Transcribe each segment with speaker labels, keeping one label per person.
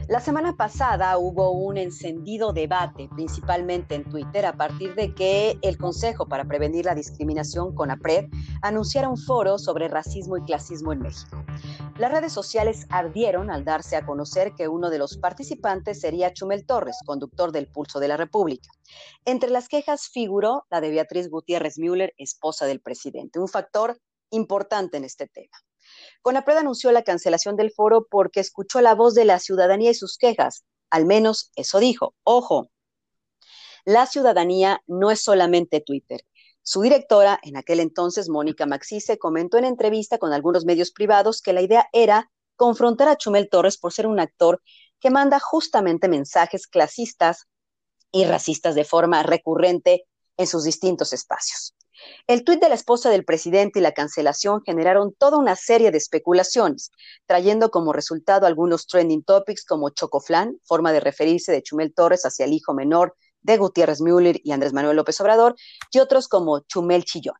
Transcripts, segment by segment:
Speaker 1: La semana pasada hubo un encendido debate, principalmente en Twitter, a partir de que el Consejo para Prevenir la Discriminación, CONAPRED, anunciara un foro sobre racismo y clasismo en México. Las redes sociales ardieron al darse a conocer que uno de los participantes sería Chumel Torres, conductor del Pulso de la República. Entre las quejas figuró la de Beatriz Gutiérrez Müller, esposa del presidente, un factor importante en este tema. CONAPRED anunció la cancelación del foro porque escuchó la voz de la ciudadanía y sus quejas. Al menos eso dijo. Ojo, la ciudadanía no es solamente Twitter. Su directora, en aquel entonces, Mónica Maxice, comentó en entrevista con algunos medios privados que la idea era confrontar a Chumel Torres por ser un actor que manda justamente mensajes clasistas y racistas de forma recurrente en sus distintos espacios. El tuit de la esposa del presidente y la cancelación generaron toda una serie de especulaciones, trayendo como resultado algunos trending topics como chocoflán, forma de referirse de Chumel Torres hacia el hijo menor de Gutiérrez Müller y Andrés Manuel López Obrador, y otros como Chumel Chillón.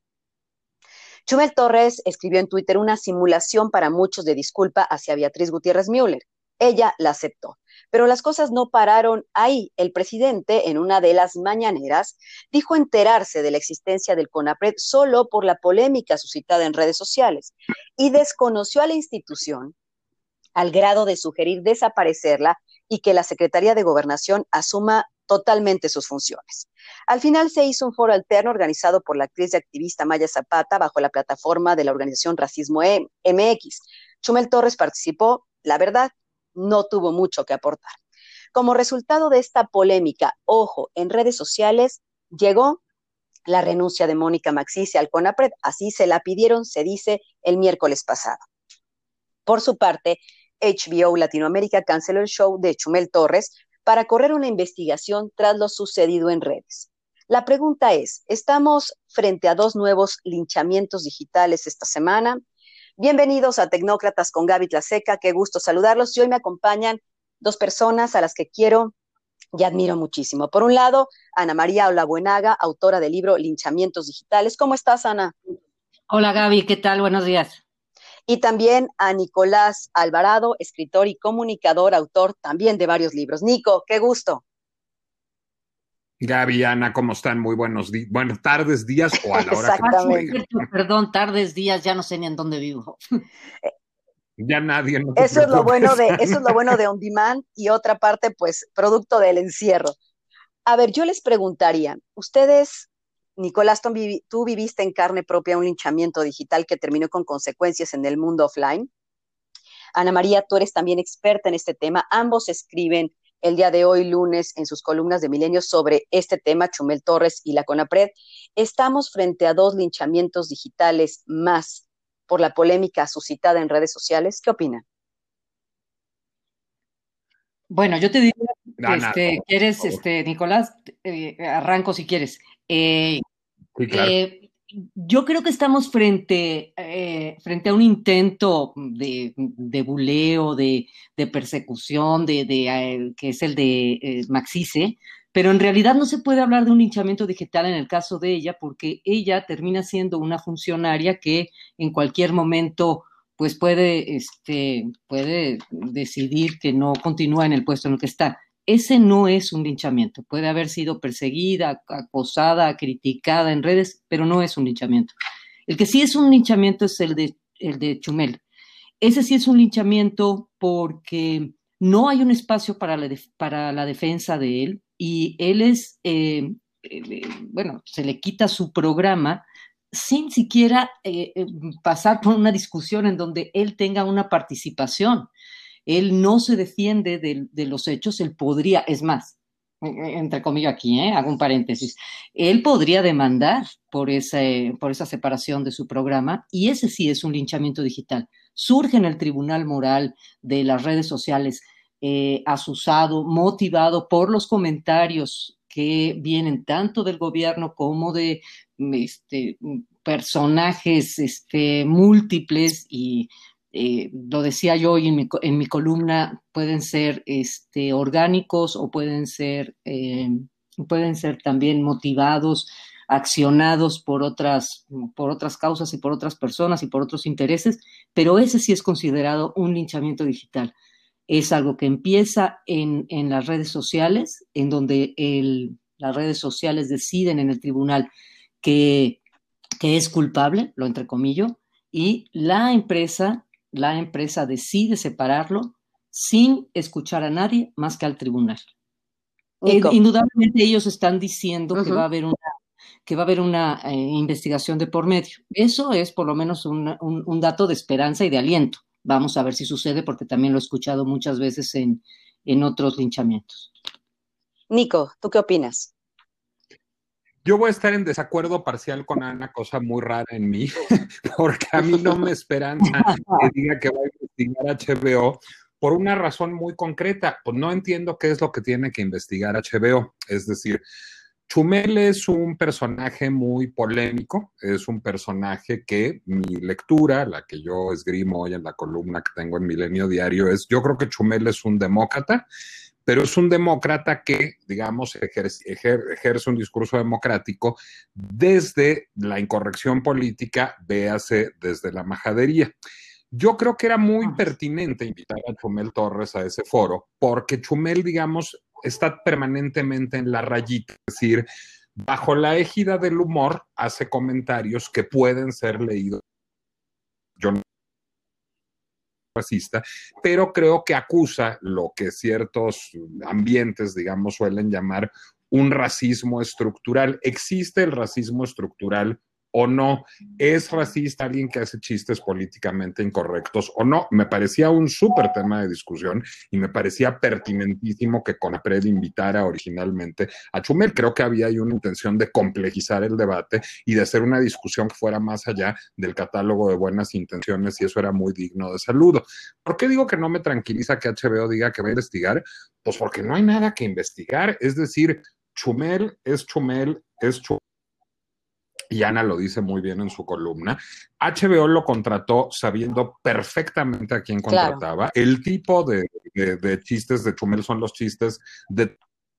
Speaker 1: Chumel Torres escribió en Twitter una simulación para muchos de disculpa hacia Beatriz Gutiérrez Müller. Ella la aceptó. Pero las cosas no pararon ahí. El presidente, en una de las mañaneras, dijo enterarse de la existencia del CONAPRED solo por la polémica suscitada en redes sociales y desconoció a la institución al grado de sugerir desaparecerla y que la Secretaría de Gobernación asuma totalmente sus funciones. Al final se hizo un foro alterno organizado por la actriz y activista Maya Zapata bajo la plataforma de la organización Racismo MX. Chumel Torres participó, la verdad, no tuvo mucho que aportar. Como resultado de esta polémica, ojo, en redes sociales, llegó la renuncia de Mónica Maxice al CONAPRED, así se la pidieron, se dice, el miércoles pasado. Por su parte, HBO Latinoamérica canceló el show de Chumel Torres para correr una investigación tras lo sucedido en redes. La pregunta es, ¿estamos frente a dos nuevos linchamientos digitales esta semana? Bienvenidos a Tecnócratas con Gaby Tlaseca, qué gusto saludarlos. Y hoy me acompañan dos personas a las que quiero y admiro muchísimo. Por un lado, Ana María Olabuenaga, autora del libro Linchamientos Digitales. ¿Cómo estás, Ana?
Speaker 2: Hola Gaby, ¿qué tal? Buenos días.
Speaker 1: Y también a Nicolás Alvarado, escritor y comunicador, autor también de varios libros. Nico, qué gusto.
Speaker 3: Gaby, Ana, ¿cómo están? Muy buenas tardes, días o a la hora que nos
Speaker 1: Exactamente.
Speaker 3: oigan.
Speaker 2: Perdón, tardes, días, ya no sé ni en dónde vivo.
Speaker 3: Ya nadie, no te
Speaker 1: Eso es lo bueno
Speaker 3: preocupes.
Speaker 1: de On Demand y otra parte, pues, producto del encierro. A ver, yo les preguntaría, ustedes, Nicolás, tú viviste en carne propia un linchamiento digital que terminó con consecuencias en el mundo offline. Ana María, tú eres también experta en este tema. Ambos escriben el día de hoy, lunes, en sus columnas de Milenio sobre este tema, Chumel Torres y la CONAPRED. Estamos frente a dos linchamientos digitales más por la polémica suscitada en redes sociales. ¿Qué opinan?
Speaker 2: Bueno, yo te diría,
Speaker 3: Ana,
Speaker 2: ¿quieres,
Speaker 3: por favor.
Speaker 2: Nicolás? Arranco si quieres.
Speaker 3: Sí, claro.
Speaker 2: Eh, yo creo que estamos frente a un intento de buleo, de persecución, que es el de Maxice, pero en realidad no se puede hablar de un linchamiento digital en el caso de ella, porque ella termina siendo una funcionaria que en cualquier momento pues puede decidir que no continúa en el puesto en el que está. Ese no es un linchamiento. Puede haber sido perseguida, acosada, criticada en redes, pero no es un linchamiento. El que sí es un linchamiento es el de Chumel. Ese sí es un linchamiento porque no hay un espacio para la defensa de él y él bueno, se le quita su programa sin siquiera pasar por una discusión en donde él tenga una participación. Él no se defiende de los hechos, él podría, es más, entre comillas aquí, hago un paréntesis, él podría demandar por esa separación de su programa y ese sí es un linchamiento digital. Surge en el tribunal moral de las redes sociales, asusado, motivado por los comentarios que vienen tanto del gobierno como de este, personajes múltiples y lo decía yo hoy en mi columna, pueden ser orgánicos o pueden ser también motivados, accionados por otras causas y por otras personas y por otros intereses, pero ese sí es considerado un linchamiento digital. Es algo que empieza en las redes sociales, en donde las redes sociales deciden en el tribunal que es culpable, lo entrecomillo, y la empresa decide separarlo sin escuchar a nadie más que al tribunal. Indudablemente ellos están diciendo que va a haber una investigación de por medio. Eso es por lo menos un dato de esperanza y de aliento. Vamos a ver si sucede, porque también lo he escuchado muchas veces en otros linchamientos.
Speaker 1: Nico, ¿tú qué opinas?
Speaker 3: Yo voy a estar en desacuerdo parcial con una cosa muy rara en mí, porque a mí no me esperanza que diga que va a investigar HBO por una razón muy concreta. Pues no entiendo qué es lo que tiene que investigar HBO. Es decir, Chumel es un personaje muy polémico, es un personaje que mi lectura, la que yo esgrimo hoy en la columna que tengo en Milenio Diario, yo creo que Chumel es un demócrata, pero es un demócrata que, digamos, ejerce un discurso democrático desde la incorrección política, véase desde la majadería. Yo creo que era muy pertinente invitar a Chumel Torres a ese foro, porque Chumel, digamos, está permanentemente en la rayita, es decir, bajo la égida del humor, hace comentarios que pueden ser leídos. Yo no racista, pero creo que acusa lo que ciertos ambientes, digamos, suelen llamar un racismo estructural. ¿Existe el racismo estructural o no? ¿Es racista alguien que hace chistes políticamente incorrectos o no? Me parecía un súper tema de discusión y me parecía pertinentísimo que Conapred invitara originalmente a Chumel. Creo que había ahí una intención de complejizar el debate y de hacer una discusión que fuera más allá del catálogo de buenas intenciones, y eso era muy digno de saludo. ¿Por qué digo que no me tranquiliza que HBO diga que va a investigar? Pues porque no hay nada que investigar. Es decir, Chumel es Chumel, es Chumel. Y Ana lo dice muy bien en su columna. HBO lo contrató sabiendo perfectamente a quién contrataba. Claro. El tipo de chistes de Chumel son los chistes de...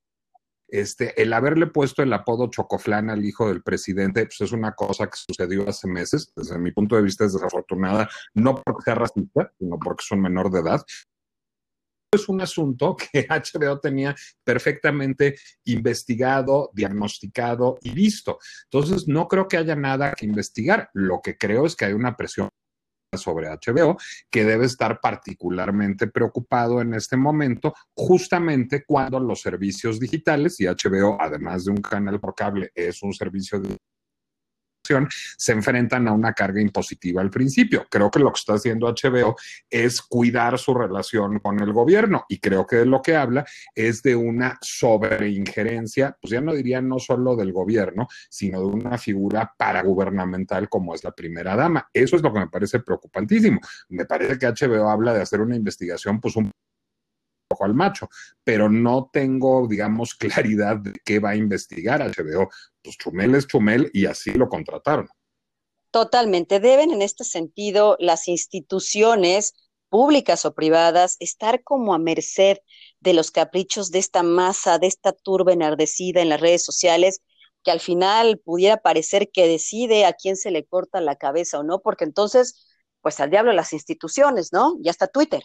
Speaker 3: el haberle puesto el apodo Chocoflán al hijo del presidente, pues es una cosa que sucedió hace meses. Desde mi punto de vista es desafortunada, no porque sea racista, sino porque es un menor de edad. Es un asunto que HBO tenía perfectamente investigado, diagnosticado y visto. Entonces, no creo que haya nada que investigar. Lo que creo es que hay una presión sobre HBO que debe estar particularmente preocupado en este momento, justamente cuando los servicios digitales, y HBO, además de un canal por cable, es un servicio de se enfrentan a una carga impositiva al principio. Creo que lo que está haciendo HBO es cuidar su relación con el gobierno, y creo que de lo que habla es de una sobreinjerencia, pues ya no diría no solo del gobierno, sino de una figura paragubernamental como es la primera dama. Eso es lo que me parece preocupantísimo. Me parece que HBO habla de hacer una investigación, pues un ojo al macho, pero no tengo, digamos, claridad de qué va a investigar HBO. Pues Chumel es Chumel y así lo contrataron.
Speaker 1: Totalmente. Deben en este sentido las instituciones públicas o privadas estar como a merced de los caprichos de esta masa, de esta turba enardecida en las redes sociales, que al final pudiera parecer que decide a quién se le corta la cabeza o no, porque entonces, pues al diablo las instituciones, ¿no? Y hasta Twitter.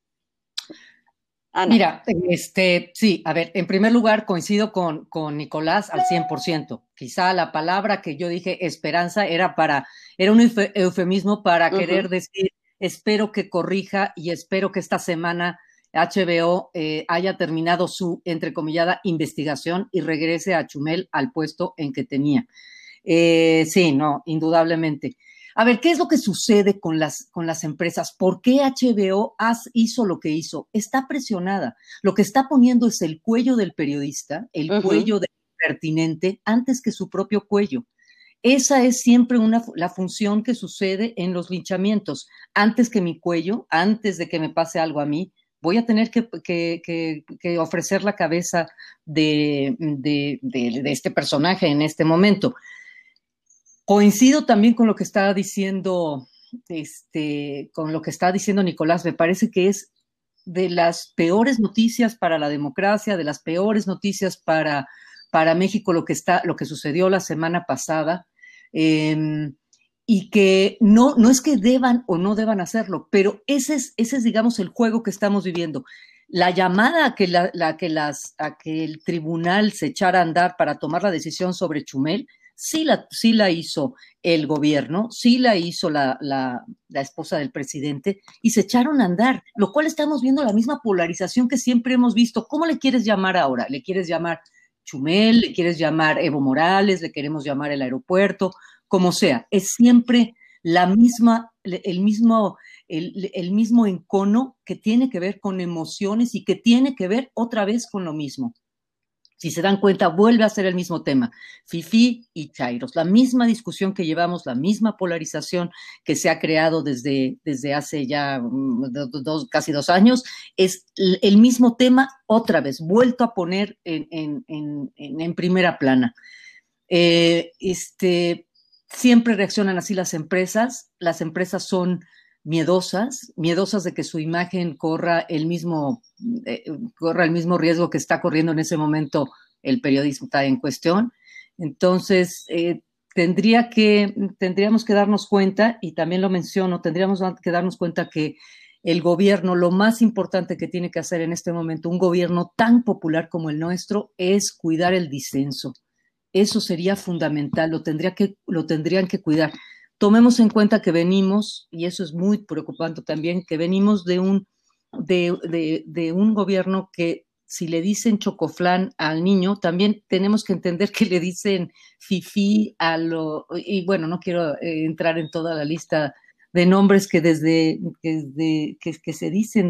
Speaker 2: Ana. Mira, sí, a ver, en primer lugar coincido con Nicolás al 100%. Quizá la palabra que yo dije, esperanza, era un eufemismo para querer decir, espero que corrija y espero que esta semana HBO haya terminado su, entrecomillada, investigación y regrese a Chumel al puesto en que tenía. Sí, no, indudablemente. A ver, ¿qué es lo que sucede con las empresas? ¿Por qué HBO hizo lo que hizo? Está presionada. Lo que está poniendo es el cuello del periodista, el cuello del pertinente, antes que su propio cuello. Esa es siempre la función que sucede en los linchamientos. Antes que mi cuello, antes de que me pase algo a mí, voy a tener que ofrecer la cabeza de este personaje en este momento. Coincido también con lo que está diciendo, Nicolás. Me parece que es de las peores noticias para la democracia, de las peores noticias para México lo que sucedió la semana pasada. y que no es que deban o no deban hacerlo, pero ese es, digamos, el juego que estamos viviendo. La llamada a que el tribunal se echara a andar para tomar la decisión sobre Chumel, sí la hizo el gobierno, sí la hizo la esposa del presidente, y se echaron a andar, lo cual estamos viendo la misma polarización que siempre hemos visto. ¿Cómo le quieres llamar ahora? ¿Le quieres llamar Chumel? ¿Le quieres llamar Evo Morales? ¿Le queremos llamar el aeropuerto? Como sea, es siempre el mismo encono que tiene que ver con emociones y que tiene que ver otra vez con lo mismo. Si se dan cuenta, vuelve a ser el mismo tema, fifí y chairos, la misma discusión que llevamos, la misma polarización que se ha creado desde hace ya casi 2 años, es el mismo tema otra vez, vuelto a poner en primera plana. Siempre reaccionan así las empresas son miedosas de que su imagen corra el mismo riesgo que está corriendo en ese momento el periodista en cuestión. Entonces, tendríamos que darnos cuenta, y también lo menciono, tendríamos que darnos cuenta que el gobierno, lo más importante que tiene que hacer en este momento, un gobierno tan popular como el nuestro, es cuidar el disenso. Eso sería fundamental, lo tendrían que cuidar. Tomemos en cuenta que venimos, y eso es muy preocupante también, que venimos de un gobierno que, si le dicen chocoflán al niño, también tenemos que entender que le dicen fifí y bueno, no quiero entrar en toda la lista de nombres que se dicen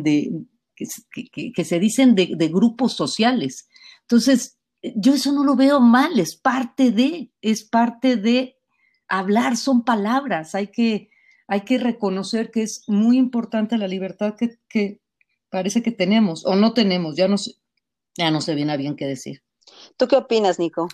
Speaker 2: de grupos sociales. Entonces, yo eso no lo veo mal, es parte de hablar, son palabras, hay que reconocer que es muy importante la libertad que parece que tenemos, o no tenemos, ya no sé bien a bien qué decir.
Speaker 1: ¿Tú qué opinas, Nico?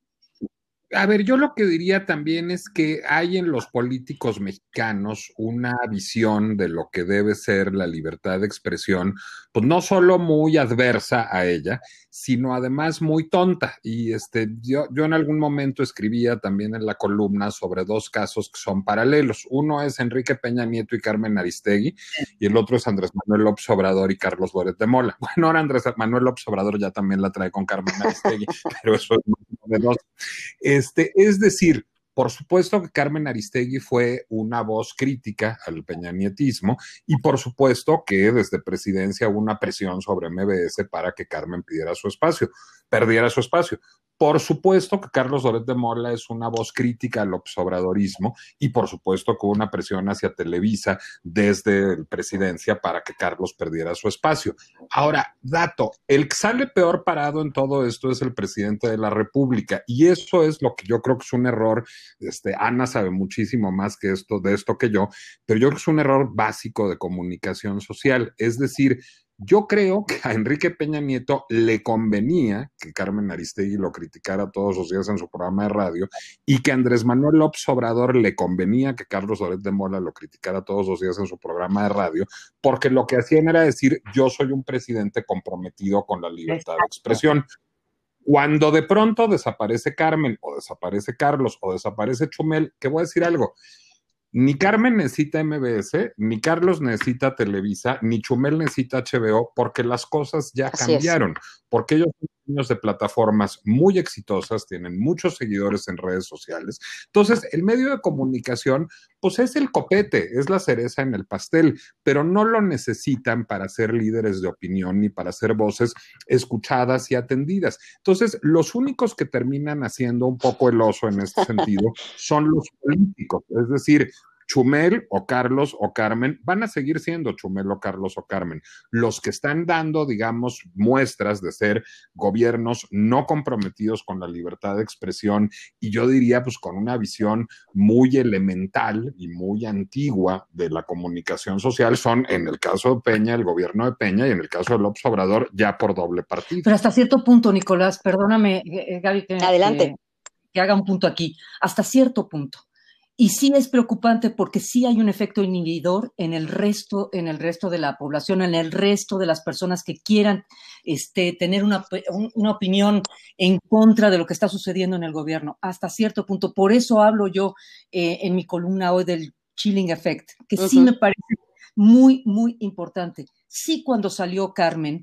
Speaker 3: A ver, yo lo que diría también es que hay en los políticos mexicanos una visión de lo que debe ser la libertad de expresión, pues no solo muy adversa a ella, sino además muy tonta. Y yo en algún momento escribía también en la columna sobre 2 casos que son paralelos. Uno es Enrique Peña Nieto y Carmen Aristegui, y el otro es Andrés Manuel López Obrador y Carlos Loret de Mola. Bueno, ahora Andrés Manuel López Obrador ya también la trae con Carmen Aristegui, pero eso es muy novedoso. Es decir, por supuesto que Carmen Aristegui fue una voz crítica al peñanietismo, y por supuesto que desde presidencia hubo una presión sobre MBS para que Carmen perdiera su espacio. Por supuesto que Carlos Loret de Mola es una voz crítica al observadorismo, y por supuesto que hubo una presión hacia Televisa desde la presidencia para que Carlos perdiera su espacio. Ahora, dato, el que sale peor parado en todo esto es el presidente de la República, y eso es lo que yo creo que es un error. Ana sabe muchísimo más de esto que yo, pero yo creo que es un error básico de comunicación social. Es decir, yo creo que a Enrique Peña Nieto le convenía que Carmen Aristegui lo criticara todos los días en su programa de radio, y que a Andrés Manuel López Obrador le convenía que Carlos Loret de Mola lo criticara todos los días en su programa de radio, porque lo que hacían era decir: yo soy un presidente comprometido con la libertad de expresión. Cuando de pronto desaparece Carmen, o desaparece Carlos, o desaparece Chumel, que voy a decir algo: ni Carmen necesita MBS, ni Carlos necesita Televisa, ni Chumel necesita HBO, porque las cosas ya cambiaron, porque ellos son dueños de plataformas muy exitosas, tienen muchos seguidores en redes sociales. Entonces, el medio de comunicación, pues es el copete, es la cereza en el pastel, pero no lo necesitan para ser líderes de opinión ni para ser voces escuchadas y atendidas. Entonces, los únicos que terminan haciendo un poco el oso en este sentido son los políticos, es decir, Chumel o Carlos o Carmen van a seguir siendo Chumel o Carlos o Carmen. Los que están dando, digamos, muestras de ser gobiernos no comprometidos con la libertad de expresión, y yo diría pues con una visión muy elemental y muy antigua de la comunicación social, son, en el caso de Peña, el gobierno de Peña, y en el caso de López Obrador, ya por doble partido.
Speaker 2: Pero hasta cierto punto, Nicolás, perdóname, Gaby,
Speaker 1: Adelante.
Speaker 2: que haga un punto aquí, hasta cierto punto. Y sí es preocupante porque sí hay un efecto inhibidor en el resto de la población, en el resto de las personas que quieran tener una opinión en contra de lo que está sucediendo en el gobierno, hasta cierto punto. Por eso hablo yo en mi columna hoy del chilling effect, que sí me parece muy, muy importante. Sí, cuando salió Carmen,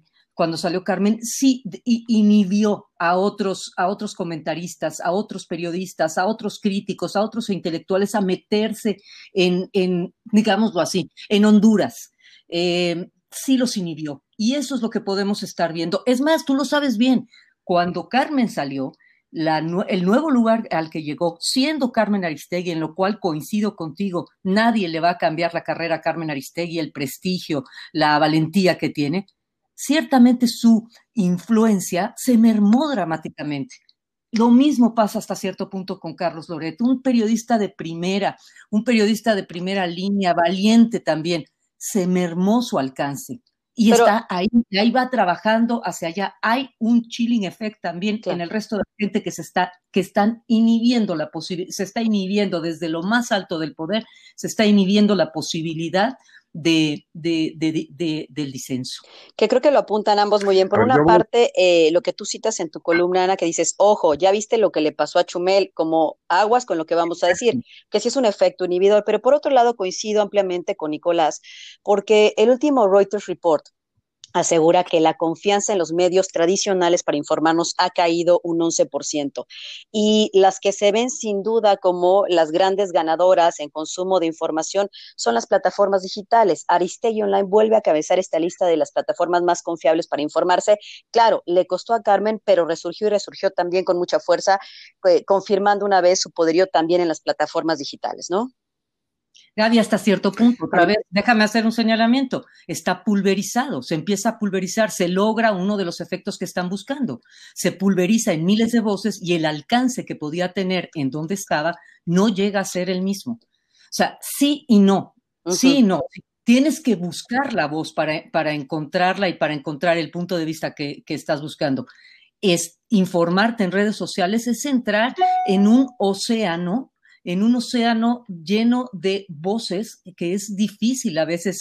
Speaker 2: sí inhibió a otros comentaristas, a otros periodistas, a otros críticos, a otros intelectuales a meterse digámoslo así, en Honduras. Sí los inhibió. Y eso es lo que podemos estar viendo. Es más, tú lo sabes bien, cuando Carmen salió, el nuevo lugar al que llegó, siendo Carmen Aristegui, en lo cual coincido contigo, nadie le va a cambiar la carrera a Carmen Aristegui, el prestigio, la valentía que tiene, ciertamente su influencia se mermó dramáticamente. Lo mismo pasa hasta cierto punto con Carlos Loret, un periodista de primera línea, valiente también, se mermó su alcance. Y pero, está ahí va trabajando hacia allá. Hay un chilling effect también en el resto de la gente que están inhibiendo se está inhibiendo desde lo más alto del poder, se está inhibiendo la posibilidad del disenso.
Speaker 1: Que creo que lo apuntan ambos muy bien. Por una parte, lo que tú citas en tu columna, Ana, que dices, ojo, ya viste lo que le pasó a Chumel, como aguas con lo que vamos a decir, que sí es un efecto inhibidor, pero por otro lado coincido ampliamente con Nicolás, porque el último Reuters Report asegura que la confianza en los medios tradicionales para informarnos ha caído un 11%. Y las que se ven sin duda como las grandes ganadoras en consumo de información son las plataformas digitales. Aristegui Online vuelve a cabezar esta lista de las plataformas más confiables para informarse. Claro, le costó a Carmen, pero resurgió y resurgió también con mucha fuerza, confirmando una vez su poderío también en las plataformas digitales, ¿no?
Speaker 2: Gaby, hasta cierto punto, otra vez, déjame hacer un señalamiento, está pulverizado, se empieza a pulverizar, se logra uno de los efectos que están buscando, se pulveriza en miles de voces y el alcance que podía tener en donde estaba no llega a ser el mismo. O sea, sí y no, sí y no. Tienes que buscar la voz para encontrarla y para encontrar el punto de vista que estás buscando. Es informarte en redes sociales, es entrar en un océano lleno de voces que es difícil a veces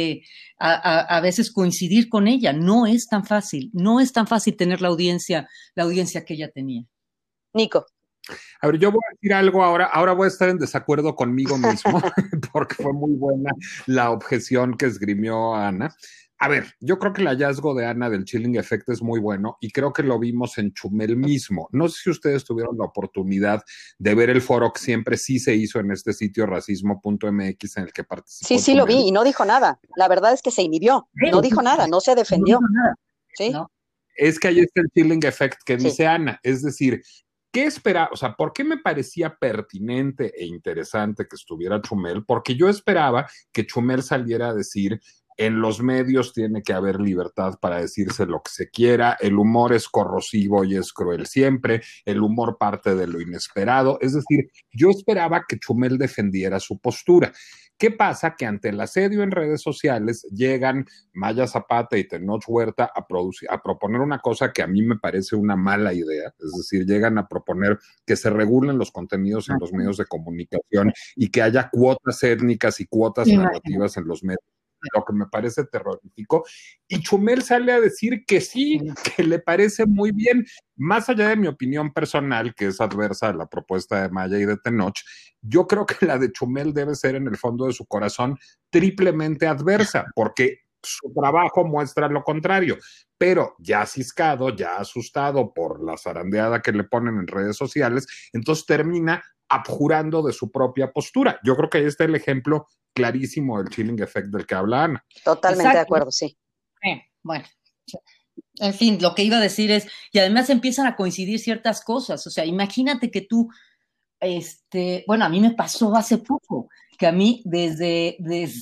Speaker 2: a veces coincidir con ella. No es tan fácil tener la audiencia que ella tenía.
Speaker 1: Nico.
Speaker 3: A ver, yo voy a decir algo ahora voy a estar en desacuerdo conmigo mismo, porque fue muy buena la objeción que esgrimió Ana. A ver, yo creo que el hallazgo de Ana del chilling effect es muy bueno y creo que lo vimos en Chumel mismo. No sé si ustedes tuvieron la oportunidad de ver el foro que siempre sí se hizo en este sitio racismo.mx en el que participó.
Speaker 1: Sí, Chumel. Lo vi y no dijo nada. La verdad es que se inhibió. No dijo nada, no se defendió. No dijo nada. ¿Sí?
Speaker 3: No. Es que ahí está el chilling effect que dice Ana. Es decir, ¿qué esperaba? O sea, ¿por qué me parecía pertinente e interesante que estuviera Chumel? Porque yo esperaba que Chumel saliera a decir: en los medios tiene que haber libertad para decirse lo que se quiera, el humor es corrosivo y es cruel siempre, el humor parte de lo inesperado. Es decir, yo esperaba que Chumel defendiera su postura. ¿Qué pasa? Que ante el asedio en redes sociales llegan Maya Zapata y Tenoch Huerta a proponer una cosa que a mí me parece una mala idea, es decir, llegan a proponer que se regulen los contenidos en los medios de comunicación y que haya cuotas étnicas y cuotas narrativas en los medios, lo que me parece terrorífico, y Chumel sale a decir que sí, que le parece muy bien, más allá de mi opinión personal, que es adversa a la propuesta de Maya y de Tenoch. Yo creo que la de Chumel debe ser en el fondo de su corazón triplemente adversa, porque su trabajo muestra lo contrario, pero ya ciscado, ya asustado por la zarandeada que le ponen en redes sociales, entonces termina abjurando de su propia postura. Yo creo que ahí está el ejemplo clarísimo del chilling effect del que habla Ana.
Speaker 1: Totalmente Exacto. De acuerdo, sí.
Speaker 2: Bueno, en fin, lo que iba a decir es, y además empiezan a coincidir ciertas cosas, o sea, imagínate que tú, bueno, a mí me pasó hace poco, que a mí desde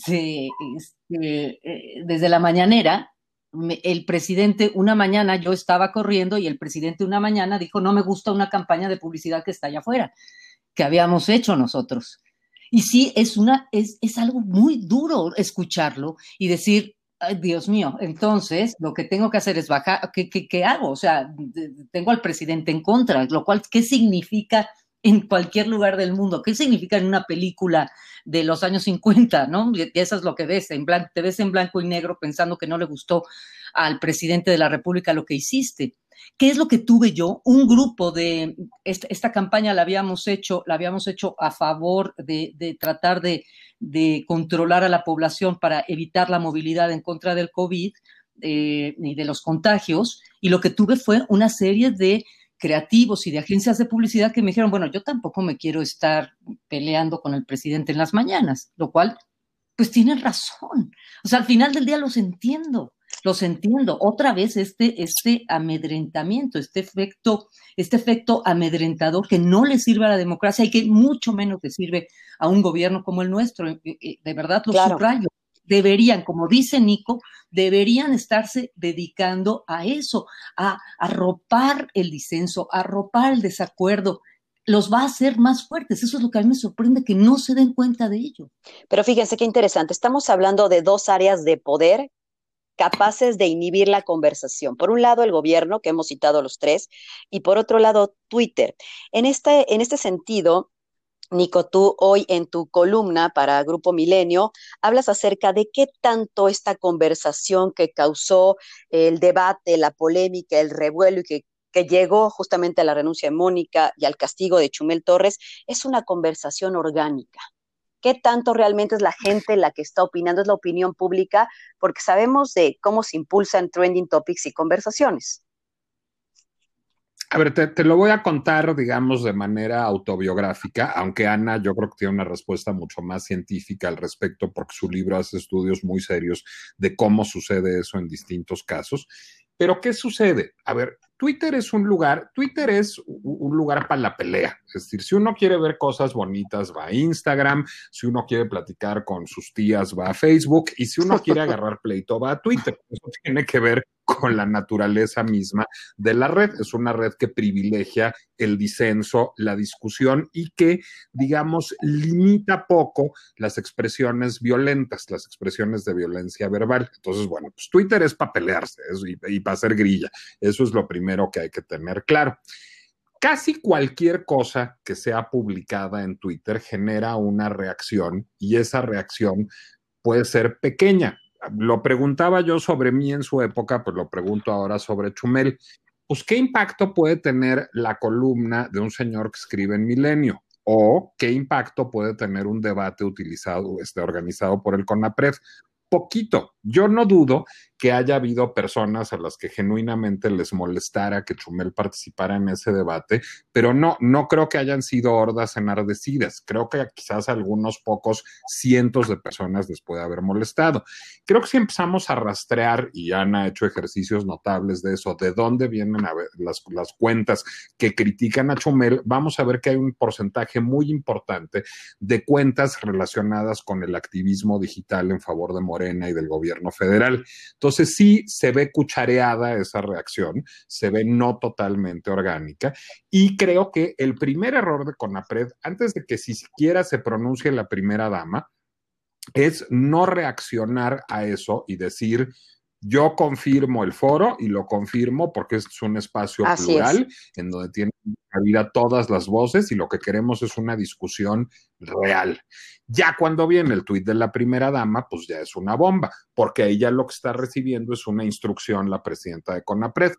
Speaker 2: la mañanera, el presidente una mañana, yo estaba corriendo y el presidente una mañana dijo: no me gusta una campaña de publicidad que está allá afuera, que habíamos hecho nosotros. Y sí, es algo muy duro escucharlo y decir: ay, Dios mío, entonces lo que tengo que hacer es bajar. ¿Qué hago? O sea, tengo al presidente en contra, lo cual, ¿qué significa en cualquier lugar del mundo. ¿Qué significa en una película de los años 50, ¿no? Y eso es lo que ves, te ves en blanco y negro pensando que no le gustó al presidente de la República lo que hiciste. ¿Qué es lo que tuve yo? Un grupo de, esta campaña la habíamos hecho a favor de tratar de controlar a la población para evitar la movilidad en contra del COVID y de los contagios, y lo que tuve fue una serie de creativos y de agencias de publicidad que me dijeron, bueno, yo tampoco me quiero estar peleando con el presidente en las mañanas, lo cual, pues tienen razón. O sea, al final del día los entiendo. Otra vez este amedrentamiento, este efecto amedrentador que no le sirve a la democracia y que mucho menos le sirve a un gobierno como el nuestro. De verdad lo subrayo. Deberían, como dice Nico, deberían estarse dedicando a eso, a arropar el disenso, a arropar el desacuerdo. Los va a hacer más fuertes. Eso es lo que a mí me sorprende, que no se den cuenta de ello.
Speaker 1: Pero fíjense qué interesante. Estamos hablando de dos áreas de poder capaces de inhibir la conversación. Por un lado, el gobierno, que hemos citado los tres, y por otro lado, Twitter. En este sentido, Nico, tú hoy en tu columna para Grupo Milenio hablas acerca de qué tanto esta conversación que causó el debate, la polémica, el revuelo y que llegó justamente a la renuncia de Mónica y al castigo de Chumel Torres, es una conversación orgánica. ¿Qué tanto realmente es la gente la que está opinando, es la opinión pública? Porque sabemos de cómo se impulsan trending topics y conversaciones.
Speaker 3: A ver, te lo voy a contar, digamos, de manera autobiográfica, aunque Ana yo creo que tiene una respuesta mucho más científica al respecto, porque su libro hace estudios muy serios de cómo sucede eso en distintos casos. Pero, ¿qué sucede? A ver, Twitter es un lugar para la pelea. Es decir, si uno quiere ver cosas bonitas, va a Instagram, si uno quiere platicar con sus tías, va a Facebook, y si uno quiere agarrar pleito, va a Twitter. Eso tiene que ver con la naturaleza misma de la red. Es una red que privilegia el disenso, la discusión y que, digamos, limita poco las expresiones violentas, las expresiones de violencia verbal. Entonces, bueno, pues Twitter es para pelearse y para hacer grilla. Eso es lo primero que hay que tener claro. Casi cualquier cosa que sea publicada en Twitter genera una reacción y esa reacción puede ser pequeña. Lo preguntaba yo sobre mí en su época, pues lo pregunto ahora sobre Chumel. Pues, ¿qué impacto puede tener la columna de un señor que escribe en Milenio? ¿O qué impacto puede tener un debate organizado por el CONAPRED? Poquito. Yo no dudo que haya habido personas a las que genuinamente les molestara que Chumel participara en ese debate, pero no creo que hayan sido hordas enardecidas. Creo que quizás algunos pocos cientos de personas les puede haber molestado. Creo que si empezamos a rastrear, y Ana ha hecho ejercicios notables de eso, de dónde vienen a ver las cuentas que critican a Chumel, vamos a ver que hay un porcentaje muy importante de cuentas relacionadas con el activismo digital en favor de Morena y del gobierno federal. Entonces sí se ve cuchareada esa reacción, se ve no totalmente orgánica, y creo que el primer error de CONAPRED, antes de que siquiera se pronuncie la primera dama, es no reaccionar a eso y decir: yo confirmo el foro y lo confirmo porque es un espacio plural en donde tienen cabida todas las voces y lo que queremos es una discusión real. Ya cuando viene el tuit de la primera dama, pues ya es una bomba, porque ahí ya lo que está recibiendo es una instrucción la presidenta de CONAPRED.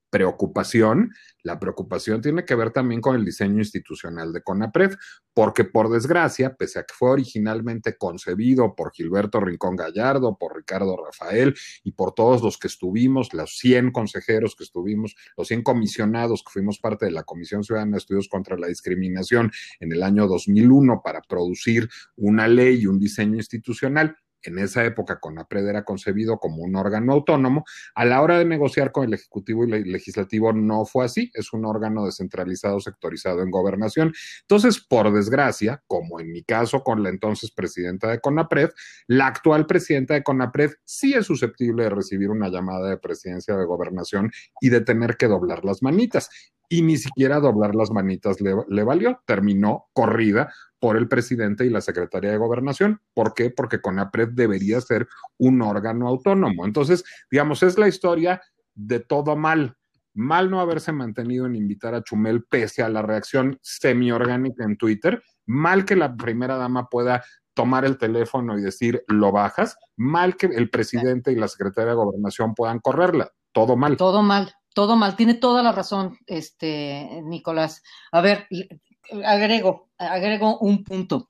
Speaker 3: La preocupación tiene que ver también con el diseño institucional de CONAPRED, porque por desgracia, pese a que fue originalmente concebido por Gilberto Rincón Gallardo, por Ricardo Rafael y por todos los que estuvimos, los 100 consejeros que estuvimos, los 100 comisionados que fuimos parte de la Comisión Ciudadana de Estudios contra la Discriminación en el año 2001 para producir una ley y un diseño institucional. En esa época CONAPRED era concebido como un órgano autónomo. A la hora de negociar con el Ejecutivo y el Legislativo no fue así, es un órgano descentralizado, sectorizado en gobernación. Entonces, por desgracia, como en mi caso con la entonces presidenta de CONAPRED, la actual presidenta de CONAPRED sí es susceptible de recibir una llamada de presidencia de gobernación y de tener que doblar las manitas. Y ni siquiera doblar las manitas le valió, terminó corrida por el presidente y la Secretaría de Gobernación. ¿Por qué? Porque CONAPRED debería ser un órgano autónomo. Entonces, digamos, es la historia de todo mal. mal no haberse mantenido en invitar a Chumel pese a la reacción semiorgánica en Twitter, mal que la primera dama pueda tomar el teléfono y decir lo bajas, mal que el presidente y la secretaria de Gobernación puedan correrla, todo mal.
Speaker 2: Todo mal, todo mal. Tiene toda la razón, Nicolás. A ver, agrego un punto.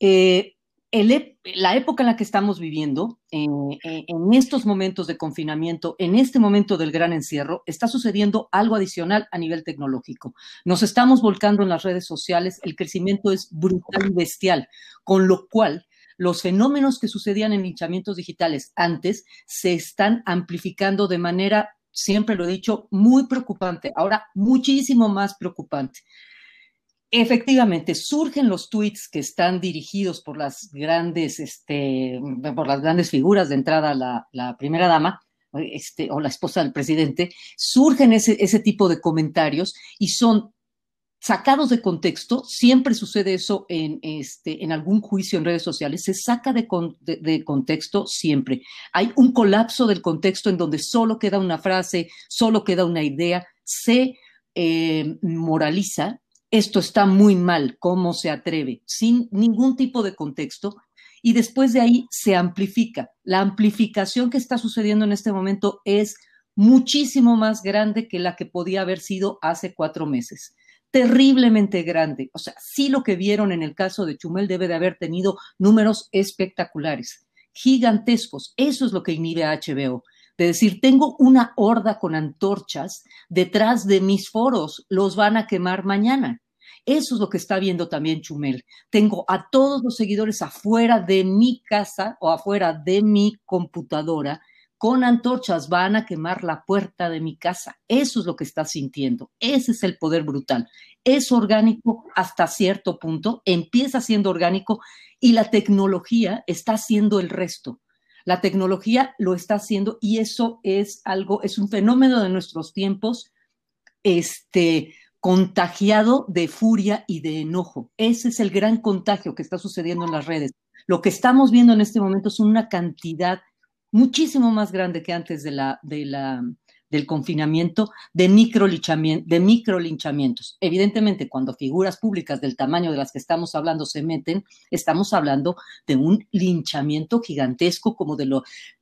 Speaker 2: La época en la que estamos viviendo, en estos momentos de confinamiento, en este momento del gran encierro, está sucediendo algo adicional a nivel tecnológico. Nos estamos volcando en las redes sociales, el crecimiento es brutal y bestial, con lo cual los fenómenos que sucedían en linchamientos digitales antes se están amplificando de manera, siempre lo he dicho, muy preocupante, ahora muchísimo más preocupante. Efectivamente, surgen los tweets que están dirigidos por las grandes figuras de entrada, la primera dama, o la esposa del presidente, surgen ese tipo de comentarios y son sacados de contexto. Siempre sucede eso en algún juicio en redes sociales, se saca de contexto siempre. Hay un colapso del contexto en donde solo queda una frase, solo queda una idea, se moraliza. Esto está muy mal, ¿cómo se atreve? Sin ningún tipo de contexto. Y después de ahí se amplifica. La amplificación que está sucediendo en este momento es muchísimo más grande que la que podía haber sido hace 4 meses. Terriblemente grande. O sea, sí, lo que vieron en el caso de Chumel debe de haber tenido números espectaculares, gigantescos. Eso es lo que inhibe a HBO. De decir, tengo una horda con antorchas detrás de mis foros, los van a quemar mañana. Eso es lo que está viendo también Chumel. Tengo a todos los seguidores afuera de mi casa o afuera de mi computadora con antorchas, van a quemar la puerta de mi casa. Eso es lo que está sintiendo. Ese es el poder brutal. Es orgánico hasta cierto punto, empieza siendo orgánico y la tecnología está haciendo el resto. La tecnología lo está haciendo y eso es un fenómeno de nuestros tiempos, contagiado de furia y de enojo. Ese es el gran contagio que está sucediendo en las redes. Lo que estamos viendo en este momento es una cantidad muchísimo más grande que antes del confinamiento de microlinchamientos. Evidentemente, cuando figuras públicas del tamaño de las que estamos hablando se meten, estamos hablando de un linchamiento gigantesco como del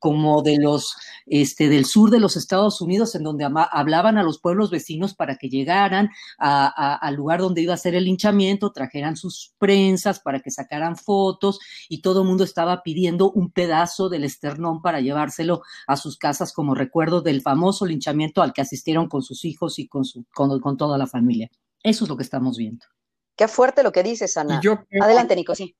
Speaker 2: sur de los Estados Unidos, en donde hablaban a los pueblos vecinos para que llegaran al lugar donde iba a ser el linchamiento, trajeran sus prensas para que sacaran fotos y todo el mundo estaba pidiendo un pedazo del esternón para llevárselo a sus casas como recuerdo del famoso linchamiento al que asistieron con sus hijos y con toda la familia. Eso es lo que estamos viendo.
Speaker 1: Qué fuerte lo que dices, Ana. Adelante, Nico, sí.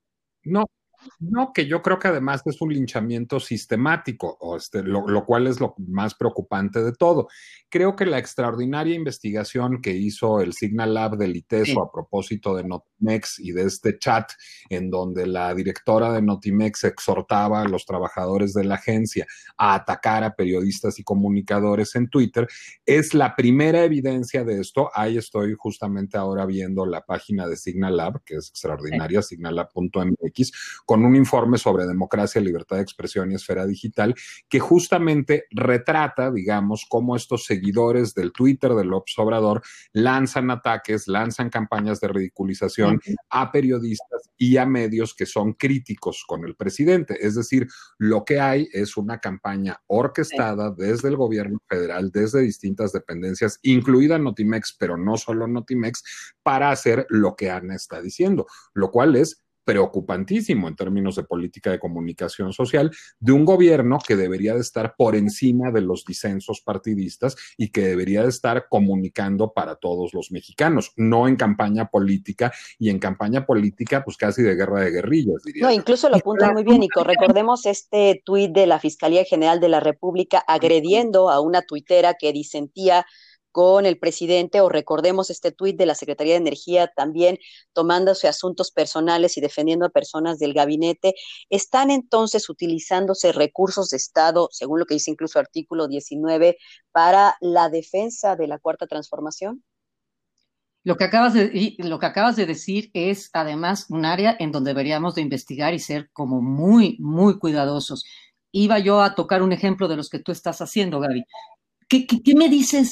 Speaker 3: No, que yo creo que además es un linchamiento sistemático, lo cual es lo más preocupante de todo. Creo que la extraordinaria investigación que hizo el Signal Lab del ITESO a propósito de Notimex y de este chat en donde la directora de Notimex exhortaba a los trabajadores de la agencia a atacar a periodistas y comunicadores en Twitter, es la primera evidencia de esto. Ahí estoy justamente ahora viendo la página de Signal Lab, que es extraordinaria, signallab.mx, con un informe sobre democracia, libertad de expresión y esfera digital, que justamente retrata, digamos, cómo estos seguidores del Twitter de López Obrador lanzan ataques, lanzan campañas de ridiculización a periodistas y a medios que son críticos con el presidente. Es decir, lo que hay es una campaña orquestada desde el gobierno federal, desde distintas dependencias, incluida Notimex, pero no solo Notimex, para hacer lo que Ana está diciendo, lo cual es preocupantísimo en términos de política de comunicación social de un gobierno que debería de estar por encima de los disensos partidistas y que debería de estar comunicando para todos los mexicanos, no en campaña política, y en campaña política pues casi de guerra de guerrillas, diría.
Speaker 1: No, incluso lo apuntan muy bien, Nico. Recordemos este tuit de la Fiscalía General de la República agrediendo a una tuitera que disentía con el presidente, o recordemos este tuit de la Secretaría de Energía también tomándose asuntos personales y defendiendo a personas del gabinete. ¿Están entonces utilizándose recursos de Estado, según lo que dice incluso artículo 19, para la defensa de la Cuarta Transformación?
Speaker 2: Lo que acabas de decir es además un área en donde deberíamos de investigar y ser como muy, muy cuidadosos. Iba yo a tocar un ejemplo de los que tú estás haciendo, Gaby. ¿Qué me dices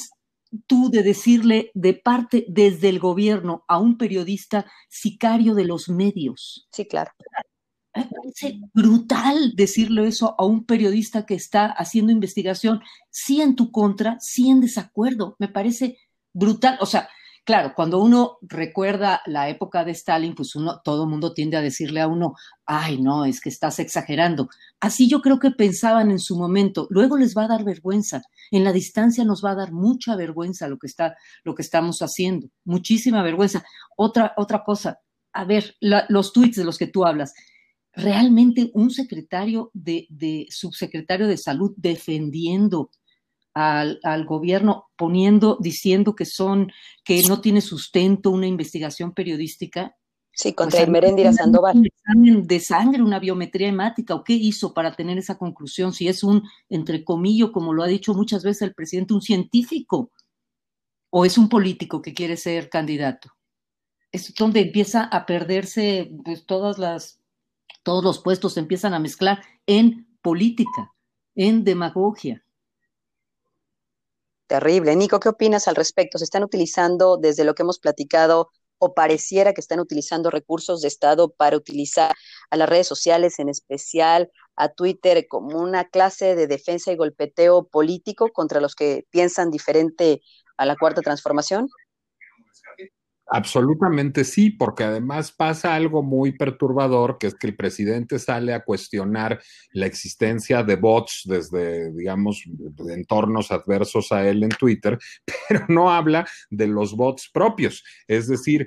Speaker 2: tú de decirle de parte desde el gobierno a un periodista sicario de los medios?
Speaker 1: Sí, claro.
Speaker 2: Me parece brutal decirle eso a un periodista que está haciendo investigación, sí en tu contra, sí en desacuerdo. Me parece brutal. O sea, claro, cuando uno recuerda la época de Stalin, pues todo el mundo tiende a decirle a uno, ay, no, es que estás exagerando. Así yo creo que pensaban en su momento. Luego les va a dar vergüenza. En la distancia nos va a dar mucha vergüenza lo que estamos haciendo. Muchísima vergüenza. Otra cosa. A ver, los tweets de los que tú hablas. Realmente un secretario subsecretario de salud defendiendo al gobierno, diciendo que no tiene sustento una investigación periodística.
Speaker 1: Sí, contra Irmeréndira Sandoval.
Speaker 2: Un examen de sangre, una biometría hemática, ¿o qué hizo para tener esa conclusión? Si es entre comillas, como lo ha dicho muchas veces el presidente, un científico, o es un político que quiere ser candidato. Es donde empieza a perderse pues, todos los puestos se empiezan a mezclar en política, en demagogia.
Speaker 1: Terrible. Nico, ¿qué opinas al respecto? ¿Se están utilizando, desde lo que hemos platicado, o pareciera que están utilizando recursos de Estado para utilizar a las redes sociales, en especial a Twitter, como una clase de defensa y golpeteo político contra los que piensan diferente a la Cuarta Transformación?
Speaker 3: Absolutamente sí, porque además pasa algo muy perturbador, que es que el presidente sale a cuestionar la existencia de bots desde, digamos, entornos adversos a él en Twitter, pero no habla de los bots propios. Es decir,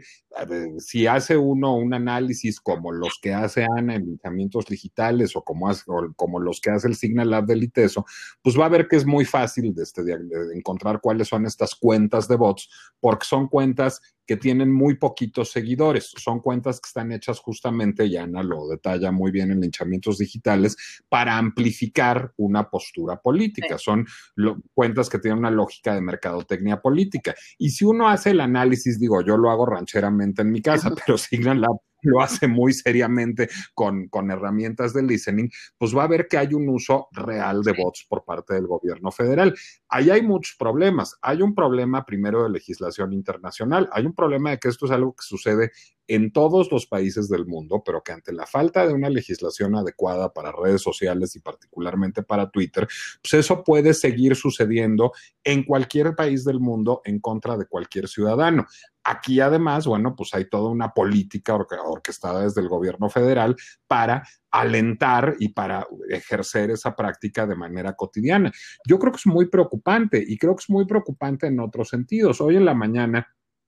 Speaker 3: si hace uno un análisis como los que hace Ana en linchamientos digitales o como los que hace el Signal Lab del ITESO, pues va a ver que es muy fácil de encontrar cuáles son estas cuentas de bots, porque son cuentas que tienen muy poquitos seguidores, son cuentas que están hechas justamente, y Ana lo detalla muy bien en linchamientos digitales, para amplificar una postura política. Sí. Son cuentas que tienen una lógica de mercadotecnia política. Y si uno hace el análisis, digo, yo lo hago rancheramente en mi casa, pero Signal Lab lo hace muy seriamente con herramientas de listening, pues va a ver que hay un uso real de bots por parte del gobierno federal. Ahí hay muchos problemas. Hay un problema primero de legislación internacional, hay un problema de que esto es algo que sucede en todos los países del mundo, pero que ante la falta de una legislación adecuada para redes sociales y particularmente para Twitter, pues eso puede seguir sucediendo en cualquier país del mundo en contra de cualquier ciudadano. Aquí además, bueno, pues hay toda una política orquestada desde el gobierno federal para alentar y para ejercer esa práctica de manera cotidiana. Yo creo que es muy preocupante y creo que es muy preocupante en otros sentidos. Hoy en la mañana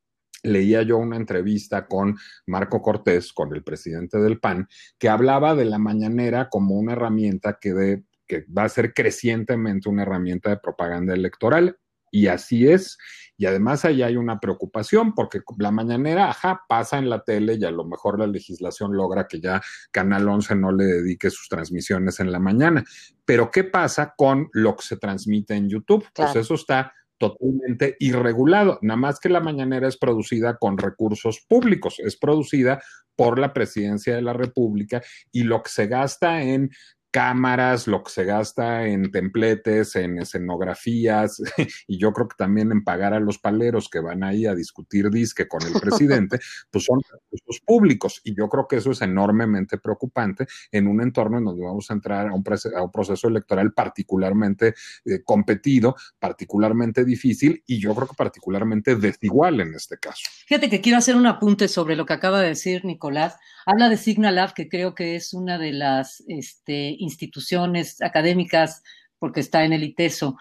Speaker 3: leía yo una entrevista con Marco Cortés, con el presidente del PAN, que hablaba de la mañanera como una herramienta que va a ser crecientemente una herramienta de propaganda electoral. Y así es. Y además ahí hay una preocupación porque la mañanera, pasa en la tele y a lo mejor la legislación logra que ya Canal 11 no le dedique sus transmisiones en la mañana. Pero ¿qué pasa con lo que se transmite en YouTube? Claro. Pues eso está totalmente irregulado, nada más que la mañanera es producida con recursos públicos, es producida por la Presidencia de la República y lo que se gasta en cámaras, lo que se gasta en templetes, en escenografías, y yo creo que también en pagar a los paleros que van ahí a discutir disque con el presidente, pues son recursos públicos, y yo creo que eso es enormemente preocupante en un entorno en donde vamos a entrar a un proceso electoral particularmente competido, particularmente difícil, y yo creo que particularmente desigual en este caso.
Speaker 2: Fíjate que quiero hacer un apunte sobre lo que acaba de decir Nicolás. Habla de Signal Lab, que creo que es una de las instituciones académicas, porque está en el ITESO,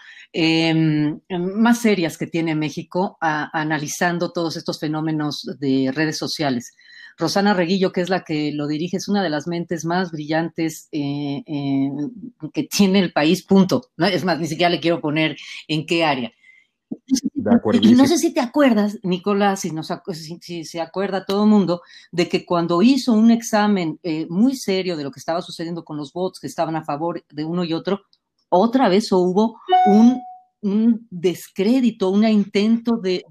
Speaker 2: más serias que tiene México, analizando todos estos fenómenos de redes sociales. Rosana Reguillo, que es la que lo dirige, es una de las mentes más brillantes que tiene el país, punto. ¿No? Es más, ni siquiera le quiero poner en qué área. Y no sé si te acuerdas, Nicolás, si se acuerda todo el mundo, de que cuando hizo un examen muy serio de lo que estaba sucediendo con los bots que estaban a favor de uno y otro, otra vez hubo un descrédito, un intento de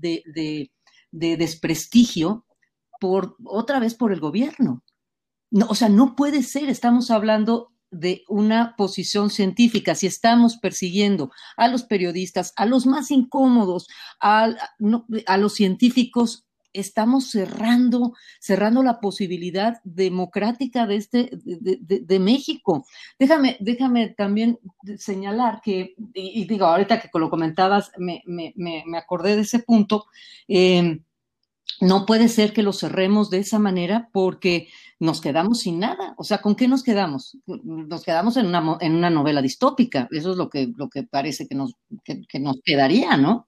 Speaker 2: desprestigio otra vez por el gobierno. No, o sea, no puede ser, estamos hablando de una posición científica, si estamos persiguiendo a los periodistas, a los más incómodos, a los científicos, estamos cerrando la posibilidad democrática de México. Déjame también señalar que, y digo, ahorita que lo comentabas, me acordé de ese punto. No puede ser que lo cerremos de esa manera porque nos quedamos sin nada. O sea, ¿con qué nos quedamos? Nos quedamos en una novela distópica. Eso es lo que parece que nos quedaría, ¿no?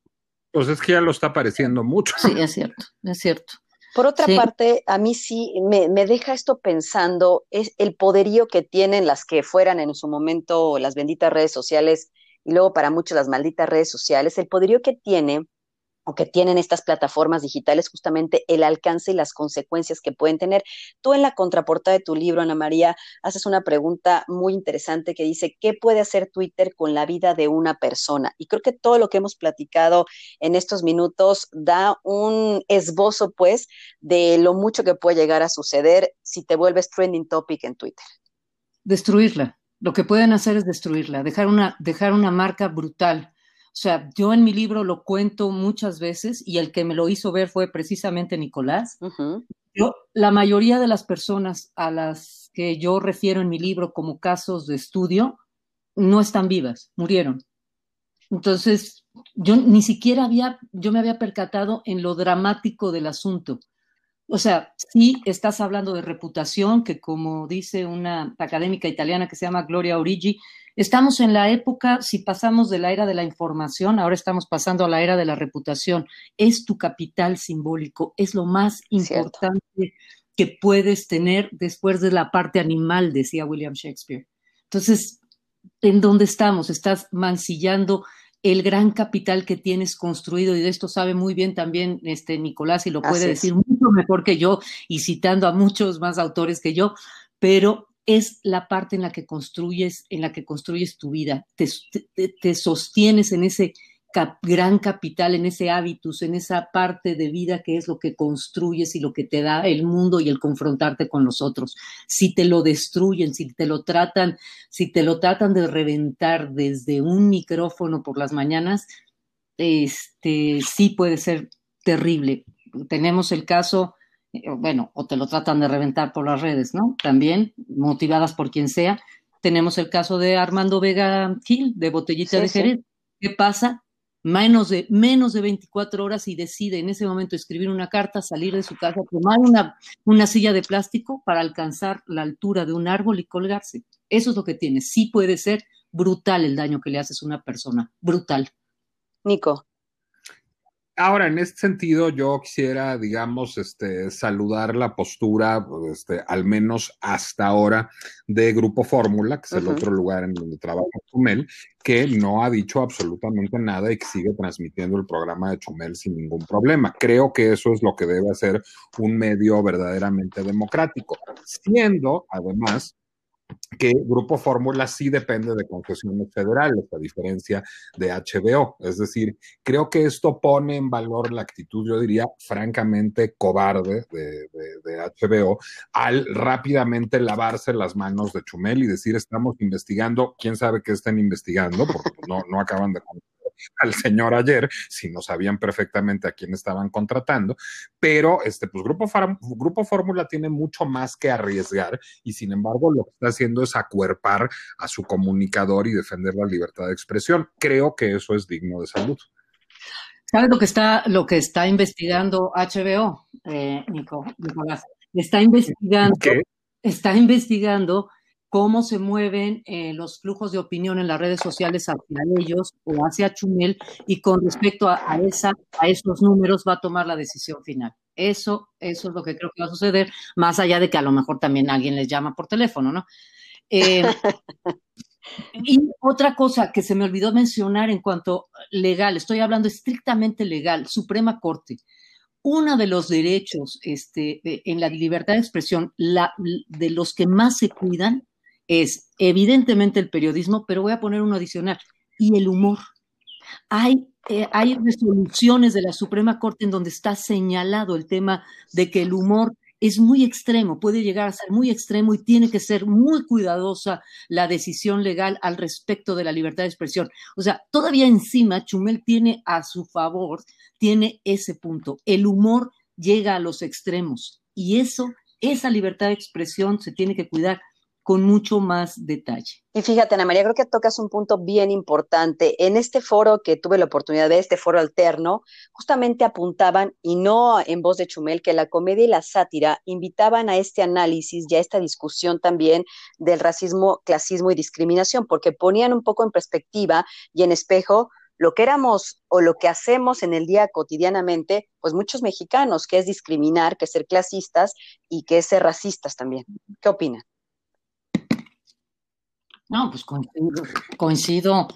Speaker 3: Pues es que ya lo está pareciendo mucho.
Speaker 2: Sí, es cierto, es cierto.
Speaker 1: Por otra parte, a mí sí me deja esto pensando, es el poderío que tienen las que fueran en su momento las benditas redes sociales y luego para muchos las malditas redes sociales, el poderío que tiene o que tienen estas plataformas digitales, justamente el alcance y las consecuencias que pueden tener. Tú en la contraportada de tu libro, Ana María, haces una pregunta muy interesante que dice, ¿qué puede hacer Twitter con la vida de una persona? Y creo que todo lo que hemos platicado en estos minutos da un esbozo, pues, de lo mucho que puede llegar a suceder si te vuelves trending topic en Twitter.
Speaker 2: Destruirla. Lo que pueden hacer es destruirla, dejar una marca brutal. O sea, yo en mi libro lo cuento muchas veces y el que me lo hizo ver fue precisamente Nicolás.
Speaker 1: Uh-huh.
Speaker 2: La mayoría de las personas a las que yo refiero en mi libro como casos de estudio no están vivas, murieron. Entonces, yo ni siquiera yo me había percatado en lo dramático del asunto. O sea, sí estás hablando de reputación, que como dice una académica italiana que se llama Gloria Origi, estamos en la época, si pasamos de la era de la información, ahora estamos pasando a la era de la reputación. Es tu capital simbólico, es lo más importante que puedes tener después de la parte animal, decía William Shakespeare. Entonces, ¿en dónde estamos? Estás mancillando el gran capital que tienes construido, y de esto sabe muy bien también Nicolás, y lo puede decir mucho mejor que yo, y citando a muchos más autores que yo, pero es la parte en la que construyes tu vida, te sostienes en ese gran capital, en ese hábitus, en esa parte de vida que es lo que construyes y lo que te da el mundo y el confrontarte con los otros. Si te lo destruyen, si te lo tratan de reventar desde un micrófono por las mañanas, sí puede ser terrible. Tenemos el caso, o te lo tratan de reventar por las redes, ¿no? También, motivadas por quien sea. Tenemos el caso de Armando Vega Gil, de Botellita de Jerez. ¿Qué pasa? Menos de 24 horas y decide en ese momento escribir una carta, salir de su casa, tomar una silla de plástico para alcanzar la altura de un árbol y colgarse. Eso es lo que tiene. Sí puede ser brutal el daño que le haces a una persona. Brutal.
Speaker 1: Nico.
Speaker 3: Ahora, en este sentido, yo quisiera, digamos, saludar la postura, al menos hasta ahora, de Grupo Fórmula, que es el otro lugar en donde trabaja Chumel, que no ha dicho absolutamente nada y que sigue transmitiendo el programa de Chumel sin ningún problema. Creo que eso es lo que debe hacer un medio verdaderamente democrático, siendo, además, que Grupo Fórmula sí depende de concesiones federales, a diferencia de HBO. Es decir, creo que esto pone en valor la actitud, yo diría, francamente cobarde de HBO al rápidamente lavarse las manos de Chumel y decir, estamos investigando, quién sabe qué estén investigando, porque no acaban de al señor ayer, si no sabían perfectamente a quién estaban contratando, pero pues Grupo Fórmula tiene mucho más que arriesgar y sin embargo lo que está haciendo es acuerpar a su comunicador y defender la libertad de expresión. Creo que eso es digno de salud.
Speaker 2: ¿Sabes lo que está investigando HBO, Nicolás? Está investigando cómo se mueven los flujos de opinión en las redes sociales hacia ellos o hacia Chumel, y con respecto a esos números va a tomar la decisión final. Eso es lo que creo que va a suceder, más allá de que a lo mejor también alguien les llama por teléfono, ¿no? Y otra cosa que se me olvidó mencionar en cuanto legal, estoy hablando estrictamente legal, Suprema Corte. Uno de los derechos en la libertad de expresión, de los que más se cuidan, es evidentemente el periodismo, pero voy a poner uno adicional, y el humor. Hay resoluciones de la Suprema Corte en donde está señalado el tema de que el humor es muy extremo, puede llegar a ser muy extremo y tiene que ser muy cuidadosa la decisión legal al respecto de la libertad de expresión. O sea, todavía encima Chumel tiene a su favor, tiene ese punto. El humor llega a los extremos y esa libertad de expresión se tiene que cuidar con mucho más detalle.
Speaker 1: Y fíjate, Ana María, creo que tocas un punto bien importante. En este foro que tuve la oportunidad de ver, este foro alterno, justamente apuntaban, y no en voz de Chumel, que la comedia y la sátira invitaban a este análisis y a esta discusión también del racismo, clasismo y discriminación, porque ponían un poco en perspectiva y en espejo lo que éramos o lo que hacemos en el día cotidianamente, pues muchos mexicanos, que es discriminar, que es ser clasistas y que es ser racistas también. ¿Qué opinan?
Speaker 2: No, pues coincido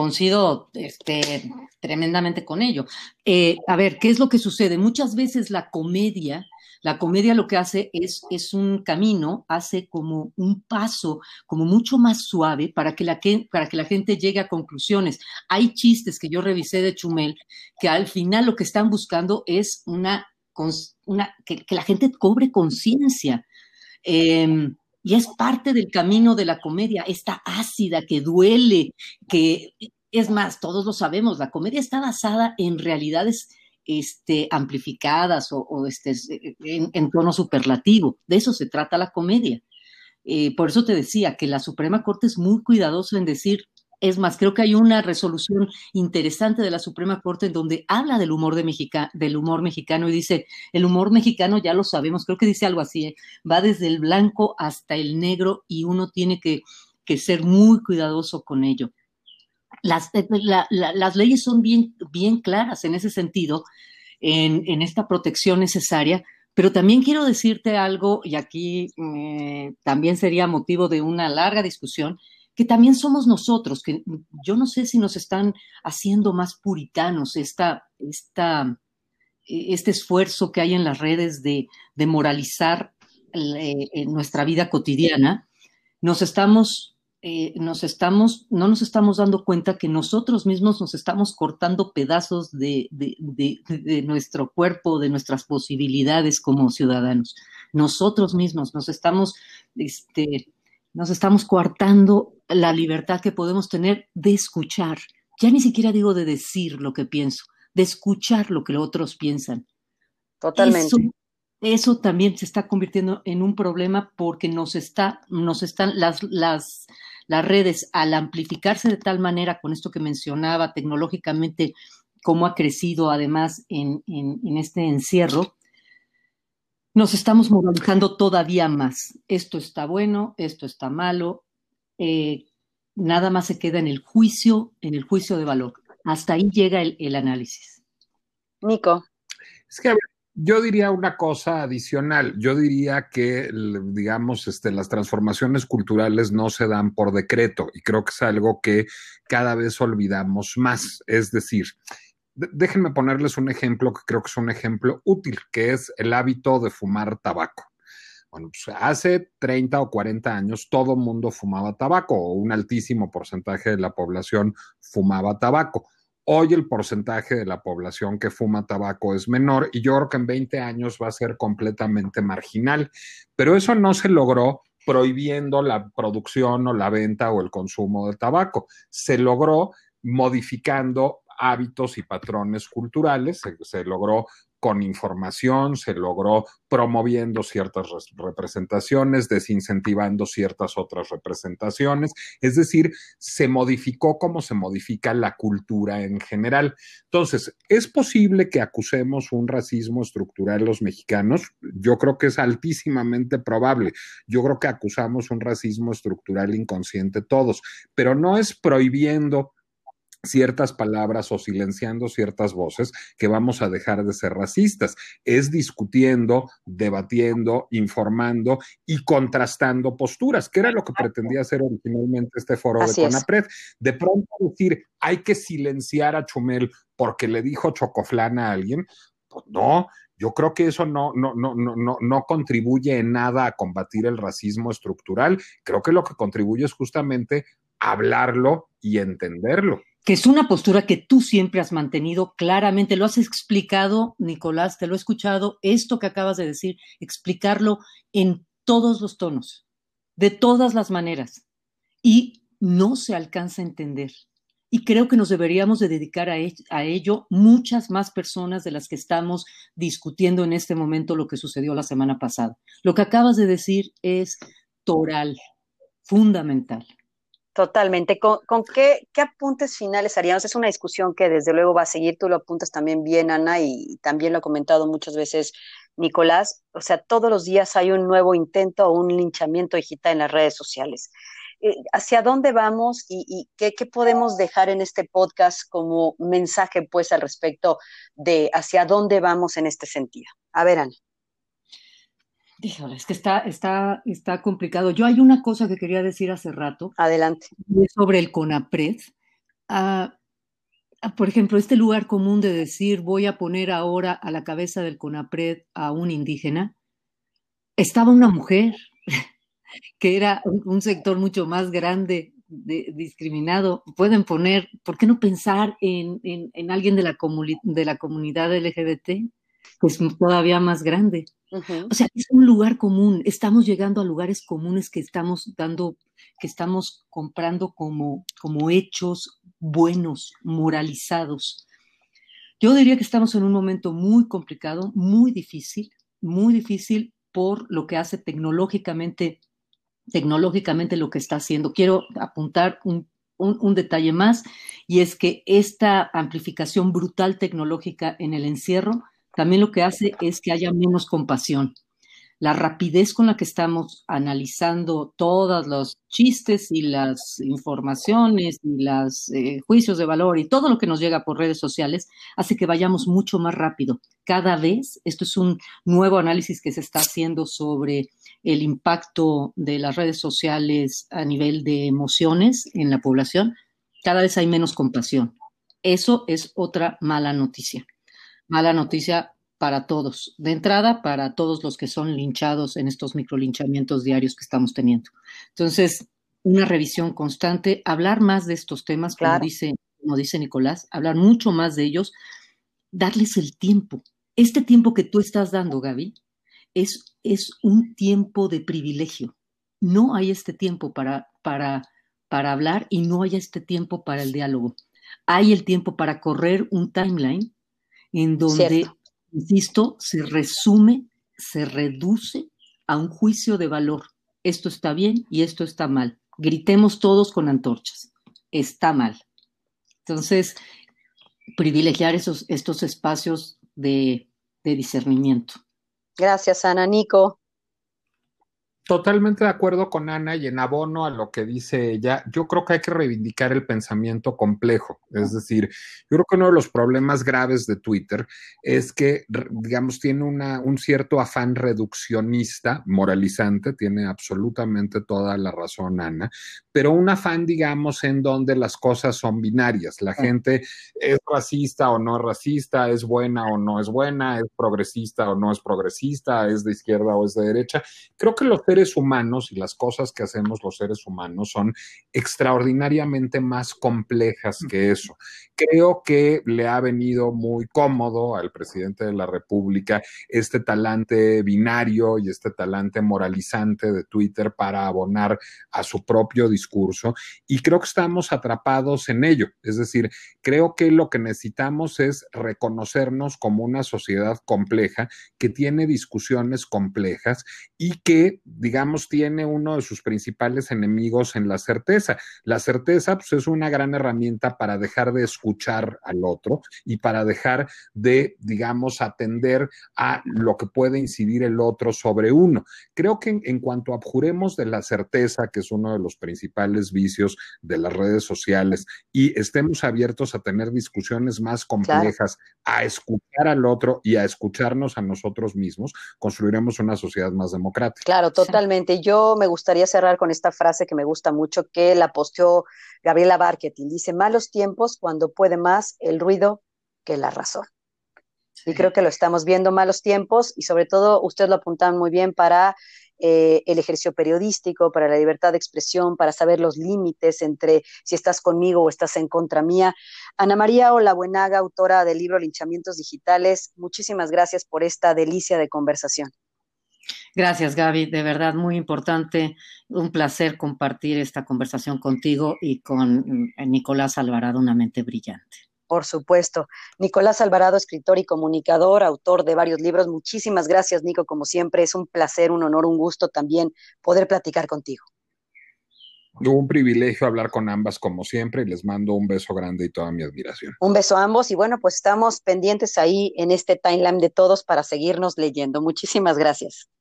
Speaker 2: tremendamente con ello. A ver, ¿qué es lo que sucede? Muchas veces la comedia lo que hace es un camino, hace como un paso, como mucho más suave para que la gente llegue a conclusiones. Hay chistes que yo revisé de Chumel que al final lo que están buscando es que la gente cobre conciencia. Y es parte del camino de la comedia, esta ácida que duele, que es más, todos lo sabemos, la comedia está basada en realidades amplificadas o en tono superlativo. De eso se trata la comedia. Por eso te decía que la Suprema Corte es muy cuidadosa en decir, es más, creo que hay una resolución interesante de la Suprema Corte en donde habla del humor mexicano y dice, el humor mexicano ya lo sabemos, creo que dice algo así, va desde el blanco hasta el negro y uno tiene que ser muy cuidadoso con ello. Las leyes son bien, bien claras en ese sentido, en esta protección necesaria, pero también quiero decirte algo, y aquí también sería motivo de una larga discusión, que también somos nosotros, que yo no sé si nos están haciendo más puritanos este esfuerzo que hay en las redes de moralizar en nuestra vida cotidiana. No nos estamos dando cuenta que nosotros mismos nos estamos cortando pedazos de nuestro cuerpo, de nuestras posibilidades como ciudadanos. Nosotros mismos nos estamos coartando la libertad que podemos tener de escuchar. Ya ni siquiera digo de decir lo que pienso, de escuchar lo que los otros piensan.
Speaker 1: Totalmente.
Speaker 2: Eso también se está convirtiendo en un problema porque nos están las redes, al amplificarse de tal manera con esto que mencionaba tecnológicamente, cómo ha crecido además en este encierro, nos estamos moralizando todavía más. Esto está bueno, esto está malo, nada más se queda en el juicio de valor. Hasta ahí llega el análisis.
Speaker 1: Nico.
Speaker 3: Es que, a ver, yo diría una cosa adicional. Yo diría que, digamos, las transformaciones culturales no se dan por decreto y creo que es algo que cada vez olvidamos más. Es decir, déjenme ponerles un ejemplo que creo que es un ejemplo útil, que es el hábito de fumar tabaco. Bueno, pues hace 30 o 40 años todo mundo fumaba tabaco o un altísimo porcentaje de la población fumaba tabaco. Hoy el porcentaje de la población que fuma tabaco es menor y yo creo que en 20 años va a ser completamente marginal. Pero eso no se logró prohibiendo la producción o la venta o el consumo de tabaco. Se logró modificando hábitos y patrones culturales, se logró con información, se logró promoviendo ciertas representaciones, desincentivando ciertas otras representaciones, es decir, se modificó como se modifica la cultura en general. Entonces, ¿es posible que acusemos un racismo estructural los mexicanos? Yo creo que es altísimamente probable. Yo creo que acusamos un racismo estructural inconsciente todos, pero no es prohibiendo ciertas palabras o silenciando ciertas voces que vamos a dejar de ser racistas. Es discutiendo, debatiendo, informando y contrastando posturas, que era lo que pretendía hacer originalmente este foro de CONAPRED. De pronto decir, hay que silenciar a Chumel porque le dijo chocoflana a alguien, pues no. Yo creo que eso no contribuye en nada a combatir el racismo estructural. Creo que lo que contribuye es justamente hablarlo y entenderlo.
Speaker 2: que es una postura que tú siempre has mantenido claramente. Lo has explicado, Nicolás, te lo he escuchado, esto que acabas de decir, explicarlo en todos los tonos, de todas las maneras, y no se alcanza a entender. Y creo que nos deberíamos de dedicar a ello muchas más personas de las que estamos discutiendo en este momento lo que sucedió la semana pasada. Lo que acabas de decir es toral, fundamental.
Speaker 1: Totalmente. ¿Con qué apuntes finales haríamos? Es una discusión que desde luego va a seguir. Tú lo apuntas también bien, Ana, y también lo ha comentado muchas veces Nicolás. O sea, todos los días hay un nuevo intento o un linchamiento digital en las redes sociales. ¿Hacia dónde vamos y qué podemos dejar en este podcast como mensaje, pues, al respecto de hacia dónde vamos en este sentido? A ver, Ana.
Speaker 2: Híjole, es que está complicado. Yo hay una cosa que quería decir hace rato
Speaker 1: Adelante.
Speaker 2: sobre el CONAPRED. Por ejemplo, este lugar común de decir voy a poner ahora a la cabeza del CONAPRED a un indígena. Estaba una mujer que era un sector mucho más grande discriminado. Pueden poner, ¿por qué no pensar en alguien de la comunidad LGBT? Pues todavía más grande.
Speaker 1: Uh-huh.
Speaker 2: O sea, es un lugar común. Estamos llegando a lugares comunes que estamos comprando como hechos buenos, moralizados. Yo diría que estamos en un momento muy complicado, muy difícil por lo que hace tecnológicamente lo que está haciendo. Quiero apuntar un detalle más, y es que esta amplificación brutal tecnológica en el encierro también lo que hace es que haya menos compasión. La rapidez con la que estamos analizando todos los chistes y las informaciones y los juicios de valor y todo lo que nos llega por redes sociales hace que vayamos mucho más rápido. Cada vez, esto es un nuevo análisis que se está haciendo sobre el impacto de las redes sociales a nivel de emociones en la población, cada vez hay menos compasión. Eso es otra mala noticia. Mala noticia para todos. De entrada, para todos los que son linchados en estos microlinchamientos diarios que estamos teniendo. Entonces, una revisión constante, hablar más de estos temas,
Speaker 1: Claro.
Speaker 2: como dice Nicolás, hablar mucho más de ellos, darles el tiempo. Este tiempo que tú estás dando, Gaby, es un tiempo de privilegio. No hay este tiempo para hablar y no hay este tiempo para el diálogo. Hay el tiempo para correr un timeline en donde,
Speaker 1: Cierto.
Speaker 2: insisto, se resume, se reduce a un juicio de valor. Esto está bien y esto está mal. Gritemos todos con antorchas. Está mal. Entonces, privilegiar estos espacios de discernimiento.
Speaker 1: Gracias, Ana. Nico.
Speaker 3: Totalmente de acuerdo con Ana y en abono a lo que dice ella, yo creo que hay que reivindicar el pensamiento complejo. Es decir, yo creo que uno de los problemas graves de Twitter es que, digamos, tiene un cierto afán reduccionista, moralizante, tiene absolutamente toda la razón Ana, pero un afán, digamos, en donde las cosas son binarias. La gente es racista o no es racista, es buena o no es buena, es progresista o no es progresista, es de izquierda o es de derecha. Creo que los seres humanos y las cosas que hacemos los seres humanos son extraordinariamente más complejas que eso. Creo que le ha venido muy cómodo al presidente de la República este talante binario y este talante moralizante de Twitter para abonar a su propio discurso, y creo que estamos atrapados en ello. Es decir, creo que lo que necesitamos es reconocernos como una sociedad compleja que tiene discusiones complejas y que, digamos, tiene uno de sus principales enemigos en la certeza. La certeza, pues, es una gran herramienta para dejar de escuchar al otro y para dejar de, digamos, atender a lo que puede incidir el otro sobre uno. Creo que en cuanto abjuremos de la certeza, que es uno de los principales vicios de las redes sociales, y estemos abiertos a tener discusiones más complejas, claro, a escuchar al otro y a escucharnos a nosotros mismos, construiremos una sociedad más democrática.
Speaker 1: Claro, totalmente. Yo me gustaría cerrar con esta frase que me gusta mucho, que la posteó Gabriela Barquetín. Dice, malos tiempos cuando puede más el ruido que la razón. Sí. Y creo que lo estamos viendo, malos tiempos, y sobre todo, ustedes lo apuntaban muy bien, para el ejercicio periodístico, para la libertad de expresión, para saber los límites entre si estás conmigo o estás en contra mía. Ana María Olabuenaga, autora del libro Linchamientos Digitales, muchísimas gracias por esta delicia de conversación.
Speaker 2: Gracias, Gaby, de verdad muy importante, un placer compartir esta conversación contigo y con Nicolás Alvarado, una mente brillante.
Speaker 1: Por supuesto. Nicolás Alvarado, escritor y comunicador, autor de varios libros. Muchísimas gracias, Nico, como siempre. Es un placer, un honor, un gusto también poder platicar contigo.
Speaker 3: Un privilegio hablar con ambas como siempre y les mando un beso grande y toda mi admiración.
Speaker 1: Un beso a ambos y bueno, pues estamos pendientes ahí en este timeline de todos para seguirnos leyendo. Muchísimas gracias.